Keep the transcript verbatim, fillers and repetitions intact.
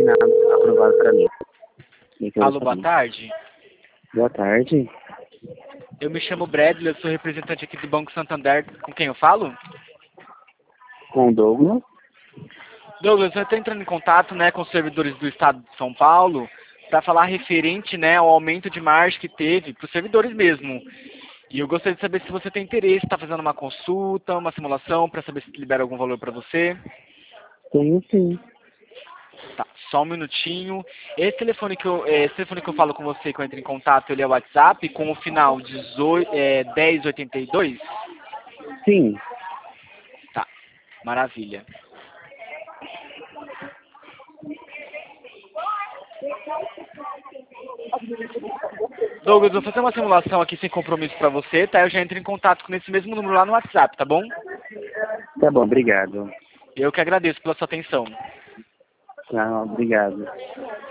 assinado, aprovado para mim. E que eu Alô, vou boa fazer? tarde. Boa tarde. Eu me chamo Bradley, eu sou representante aqui do Banco Santander. Com quem eu falo? Com o Douglas. Douglas, eu estou entrando em contato, né, com os servidores do Estado de São Paulo para falar referente, né, ao aumento de margem que teve para os servidores mesmo. E eu gostaria de saber se você tem interesse, está fazendo uma consulta, uma simulação para saber se libera algum valor para você. Tenho sim. Tá, só um minutinho. Esse telefone que eu, esse telefone que eu falo com você, que eu entro em contato, ele é o WhatsApp com o final dezoito, é, dez oitenta e dois? Sim. Tá, maravilha. Douglas, eu vou fazer uma simulação aqui sem compromisso para você, tá? Eu já entro em contato com esse mesmo número lá no WhatsApp, tá bom? Tá bom, obrigado. Eu que agradeço pela sua atenção. Tá, obrigado.